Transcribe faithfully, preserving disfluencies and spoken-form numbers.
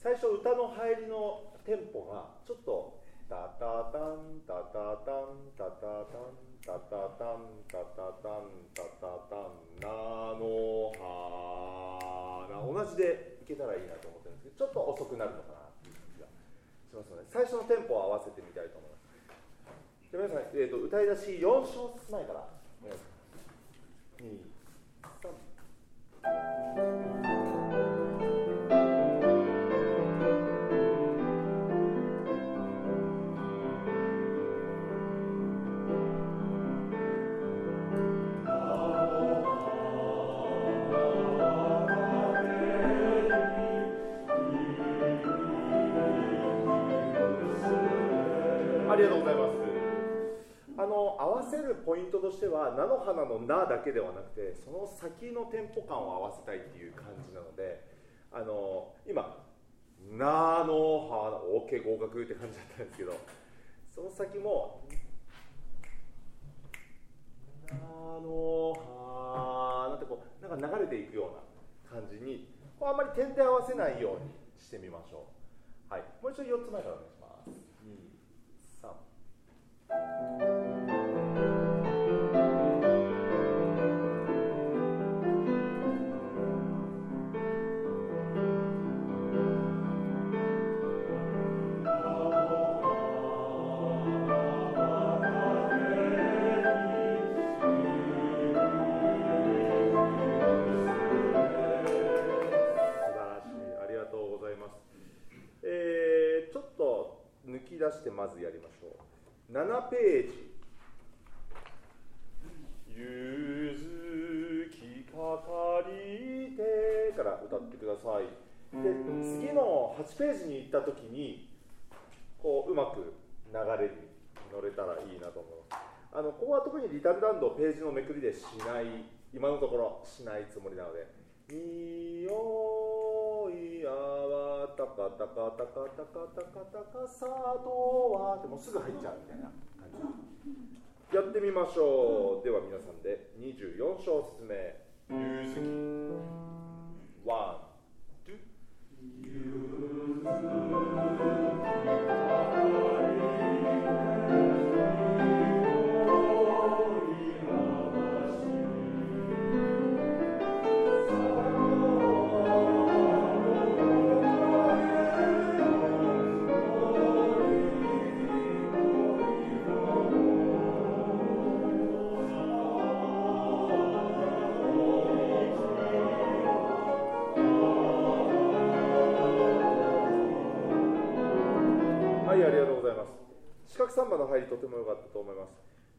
最初歌の入りのテンポがちょっとタタタンタタタンタタタンタタタンタタタンタタタンナノハナ同じでいけたらいいなと思ってるんですけど、ちょっと遅くなるのかなっていう感じがしますので、最初のテンポを合わせてみたいと思います。じゃあ皆さん、えー、と歌い出しよん小節前からお願いします。に、さん。ありがとうございます。あの合わせるポイントとしては、菜の花のなだけではなくて、その先のテンポ感を合わせたいっていう感じなので、あの今なの花 OK 合格って感じだったんですけど、その先もなの花ってこうなんか流れていくような感じに、こうあんまり点で合わせないようにしてみましょう。はい、もう一度よっつまえからお願いします。に、さん。抜き出してまずやりましょう。ななページ。ゆずきかかりてから歌ってください。で、次のはちページに行ったときにこううまく流れに乗れたらいいなと思います。あのここは特にリタルランドをページのめくりでしない、今のところしないつもりなので、いよいやわたかたかたかたかたかたかさとはってもうすぐ入っちゃうみたいな感じやってみましょう。では皆さんでにじゅうよん小節目、ゆずきワン、ツー。ゆずきかかりはい、ありがとうございます。四角サンバの入りとても良かったと思います。